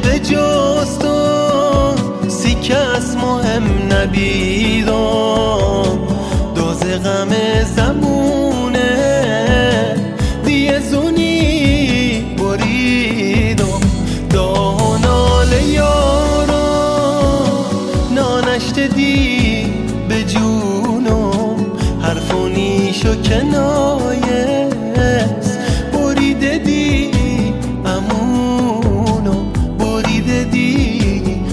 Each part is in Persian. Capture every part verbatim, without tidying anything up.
به جز تو سی کس مهم نبیدم دوز غم زمونه دیه زونی بریدم دانال یارا نانشت دی به جونم حرفونیش و کنایس بریده دی امونو بریده دی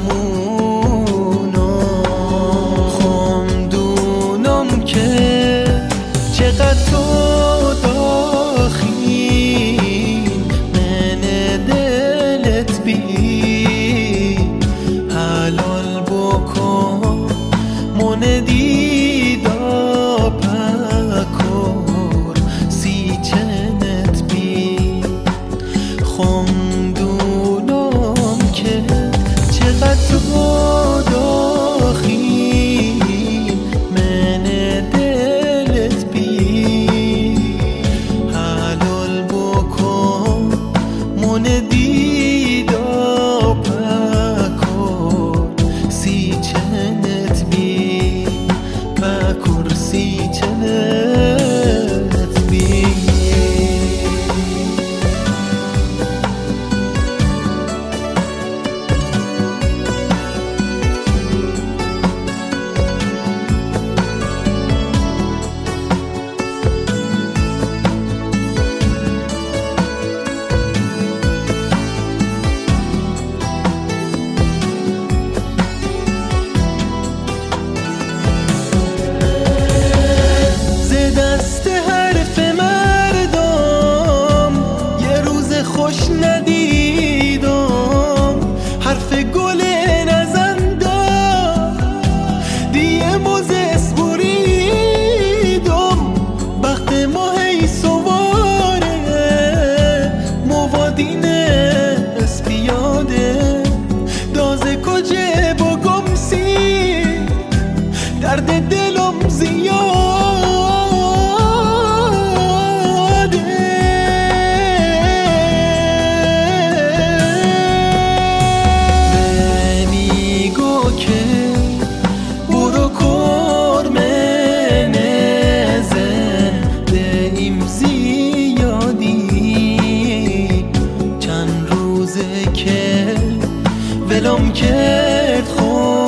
امونو خمدونم که چقدر تو داخی من دلت بی حلال بکن من دیدا پکر سی چنت بی خمدونم که چقدر تو داخی من دلت بی حلال بکن من دیدا پکر سی چنت بی پکر سی چنت بی خوش ندیدم حرف گل نزنده دیه موزس بریدم بخت ماهی سواره موادین اسپیاده دازه کجه بگم سی درد دلم زیاد ولم کرد خود